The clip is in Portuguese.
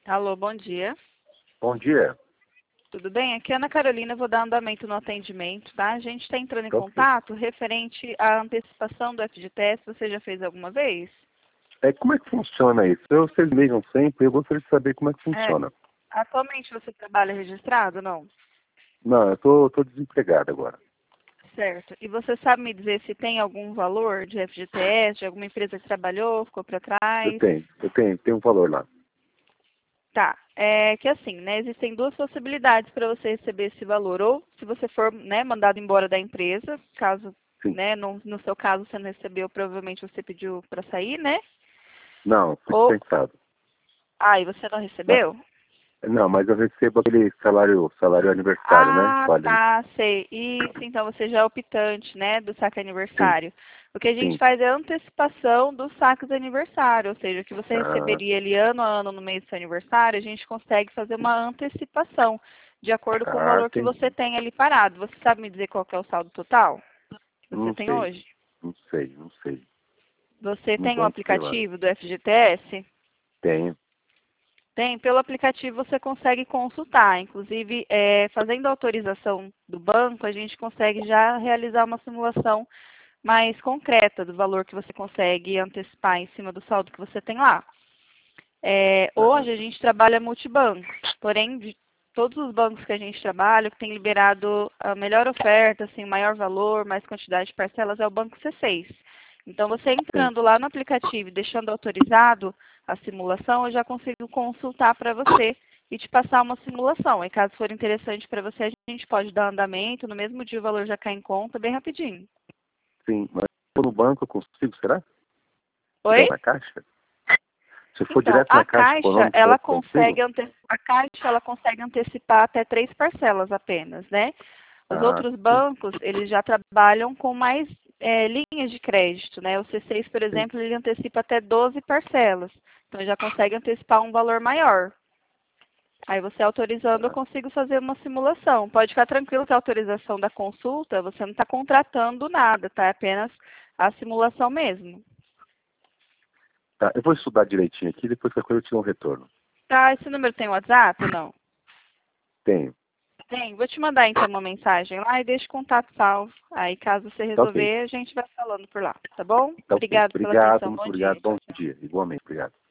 Alô, bom dia. Bom dia. Tudo bem? Aqui é Ana Carolina, vou dar andamento no atendimento, tá? A gente está entrando em Ok. contato referente à antecipação do FGTS. Você já fez alguma vez? Como é que funciona isso? Vocês ligam sempre, eu gostaria de saber como é que É, funciona. atualmente você trabalha registrado, não? Não, eu tô desempregado agora. Certo. E você sabe me dizer se tem algum valor de FGTS, de alguma empresa que trabalhou, ficou para trás? Tem um valor lá. Tá. É que assim, né? Existem duas possibilidades para você receber esse valor. Ou se você for, né, mandado embora da empresa, caso, Sim. né, no seu caso você não recebeu, provavelmente você pediu para sair, né? Não, fui Ou, dispensado. e você não Mas, recebeu? não, mas eu recebo aquele salário aniversário, né? Ah, Vale. tá, sei. Isso, então você já é optante, né, do saque Sim, aniversário. O que a gente sim. faz é a antecipação dos saques de aniversário, ou seja, o que você Ah, receberia ali ano a ano no mês do seu aniversário, a gente consegue fazer uma antecipação, de acordo com o valor que você entendi. tem ali parado. Você sabe me dizer qual que é o saldo total que você Não tem sei, hoje? não sei. Você No tem o banco, sei lá. aplicativo do FGTS? Tenho. Tem, pelo aplicativo você consegue consultar. Inclusive, fazendo a autorização do banco, a gente consegue já realizar uma simulação mais concreta do valor que você consegue antecipar em cima do saldo que você tem lá. Aham. Hoje a gente trabalha multibanco, porém, de todos os bancos que a gente trabalha, o que tem liberado a melhor oferta, assim, maior valor, mais quantidade de parcelas, é o Banco C6. Então, você Sim. entrando lá no aplicativo e deixando autorizado a simulação, eu já consigo consultar para você e te passar uma simulação. E caso for interessante para você, a gente pode dar andamento, no mesmo dia o valor já cai em conta, bem rapidinho. Sim, mas se for no banco eu consigo, será? Oi? Direto na caixa? Se for Então, direto na caixa com o nome, será que consigo? A Caixa ela consegue antecipar até 3 parcelas apenas, né? Os Ah, outros sim, bancos, eles já trabalham com mais linhas de crédito, né? O C6, por sim. exemplo, ele antecipa até 12 parcelas. Então, já consegue antecipar um valor maior. Aí, você autorizando, eu Ah, consigo fazer uma simulação. Pode ficar tranquilo que a autorização da consulta, você não está contratando nada, tá? É apenas a simulação mesmo. tá, eu vou estudar direitinho aqui, depois qualquer coisa eu te dou um retorno. Tá, esse número tem WhatsApp ou não? Tenho. Tem, vou te mandar então uma mensagem lá e deixa o contato salvo. Aí, caso você Tá ok. resolver, a gente vai falando por lá, tá bom? Tá ok. Obrigado pela Obrigado, atenção. muito Bom dia. obrigado. Bom Tchau, tchau. dia. Igualmente, obrigado.